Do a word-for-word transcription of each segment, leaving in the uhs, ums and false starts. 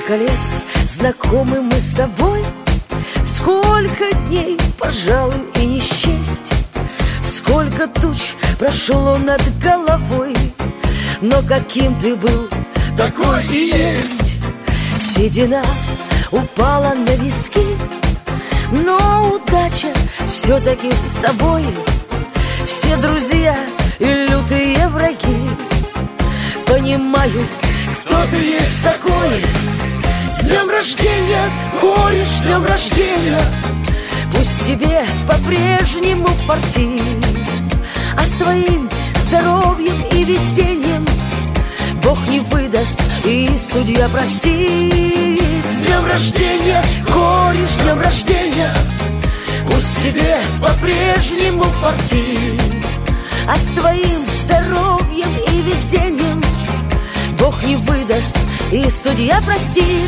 Сколько лет знакомы мы с тобой, сколько дней, пожалуй, и не счесть. Сколько туч прошло над головой, но каким ты был, такой и есть. Седина упала на виски, но удача все-таки с тобой. Все друзья и лютые враги понимают, кто ты есть такой. С днем рождения, кореш, с днем рождения. Пусть тебе по-прежнему фартит, а с твоим здоровьем и весельем Бог не выдаст и судья простит. С днем рождения, кореш, с днем рождения. Пусть тебе по-прежнему фартит, а с твоим здоровьем и весельем Бог не выдаст и судья простит.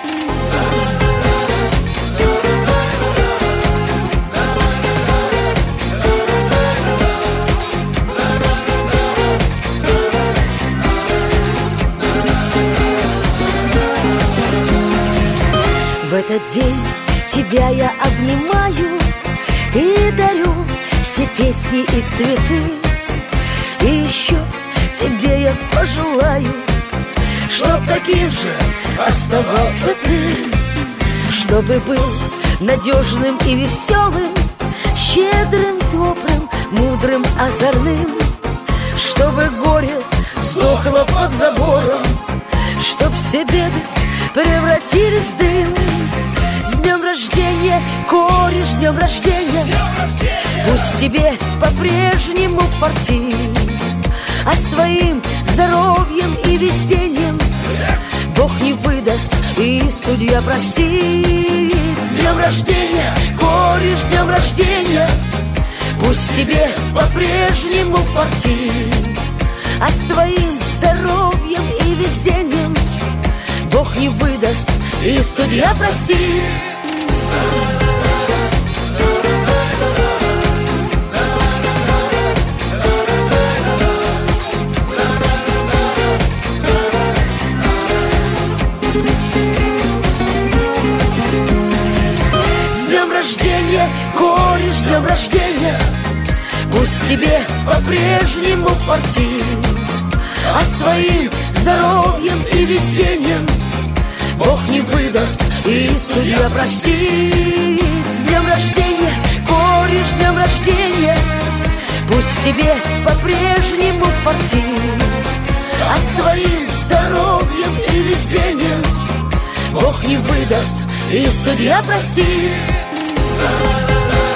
В этот день тебя я обнимаю и дарю все песни и цветы. И еще тебе я пожелаю, чтоб таким же оставался ты, чтобы был надежным и веселым, щедрым, добрым, мудрым, озорным, чтобы горе сдохло под забором, чтоб все беды превратились в дым. С днем рождения, кореш, с днем рождения. Пусть тебе по-прежнему фартит, а с твоим здоровьем и весельем Бог не выдаст и судья простит. С днем рождения, кореш, с днем рождения. Пусть тебе по-прежнему фартит, а с твоим здоровьем и весельем Бог не выдаст и судья простит. С днем рождения, кореш, с днем рождения. Пусть тебе по-прежнему фартит, а с твоим здоровьем и весельем Бог не выдаст и судья простит. С днем рождения, кореш, с днем рождения. Пусть тебе по-прежнему фартит, а с твоим здоровьем и весельем Бог не выдаст и судья простит.